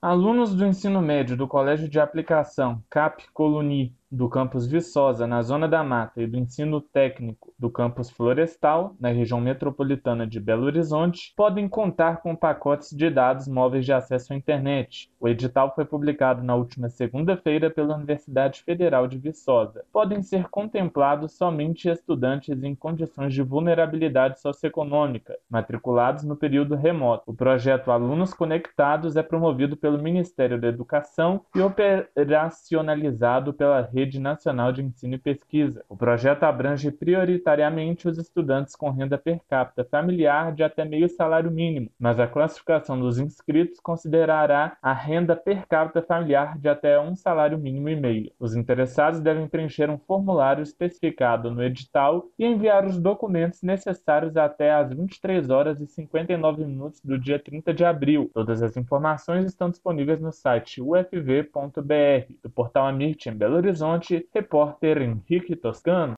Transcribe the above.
Alunos do ensino médio do Colégio de Aplicação CAP Coluni do campus Viçosa, na Zona da Mata, e do ensino técnico do campus Florestal, na região metropolitana de Belo Horizonte, podem contar com pacotes de dados móveis de acesso à internet. O edital foi publicado na última segunda-feira pela Universidade Federal de Viçosa. Podem ser contemplados somente estudantes em condições de vulnerabilidade socioeconômica, matriculados no período remoto. O projeto Alunos Conectados é promovido pelo Ministério da Educação e operacionalizado pela Rede Nacional de Ensino e Pesquisa. O projeto abrange prioritariamente os estudantes com renda per capita familiar de até meio salário mínimo, mas a classificação dos inscritos considerará a renda per capita familiar de até um salário mínimo e meio. Os interessados devem preencher um formulário especificado no edital e enviar os documentos necessários até às 23 horas e 59 minutos do dia 30 de abril. Todas as informações estão disponíveis no site ufv.br. Do portal Amit em Belo Horizonte, repórter Henrique Toscano.